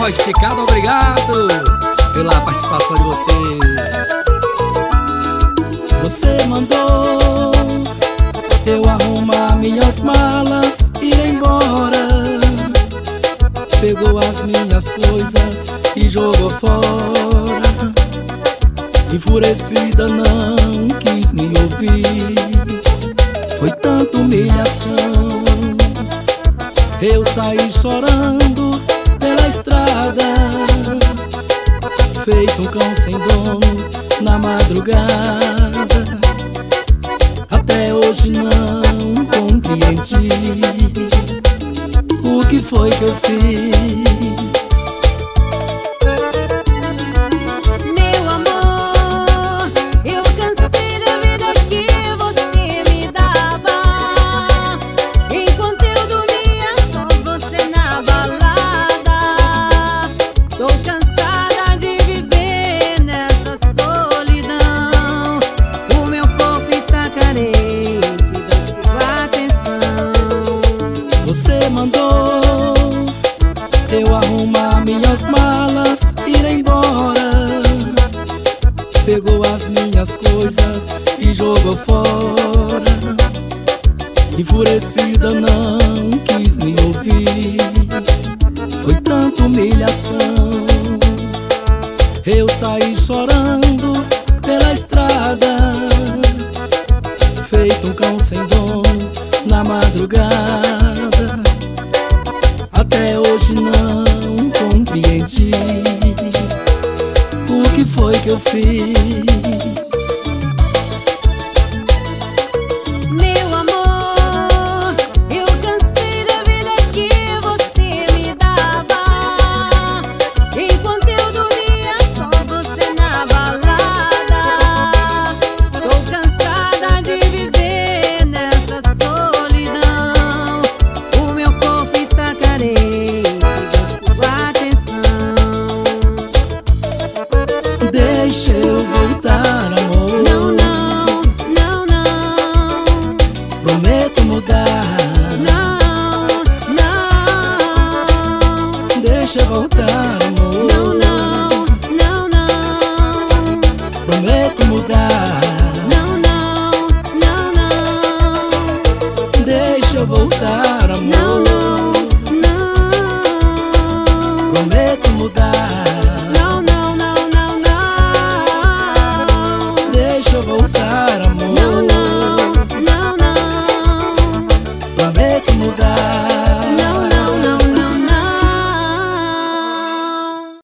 forró esticado, obrigado pela participação de vocês. Você mandou eu arrumar minhas malas e ir embora. Pegou as minhas coisas e jogou fora. Enfurecida não quis me ouvir. Foi tanta humilhação. Eu saí chorando pela estrada, feito um cão sem dono na madrugada. Até hoje não compreendi o que foi que eu fiz. Meu amor, eu cansei da vida que você me dava. Enquanto eu dormia, só você na balada. Tô cansada de viver nessa solidão. O meu corpo está carente da sua atenção. Você mandou eu arrumar minhas malas e ir embora. Pegou as minhas coisas e jogou fora. Enfurecida não quis me ouvir. Foi tanta humilhação. Eu saí chorando pela estrada, feito um cão sem dono na madrugada. Até hoje não compreendi o que foi que eu fiz. Meu amor, eu cansei da vida que você me dava. Enquanto eu dormia, só você na balada. Tô cansada de viver nessa solidão. O meu corpo está carente da sua atenção. Deixa eu voltar, amor. Não, não, não, não. Prometo mudar. Não, não. Deixa eu voltar, amor. Não, não, não, não. Prometo mudar. Não, não, não, não. Deixa eu voltar, amor. Não,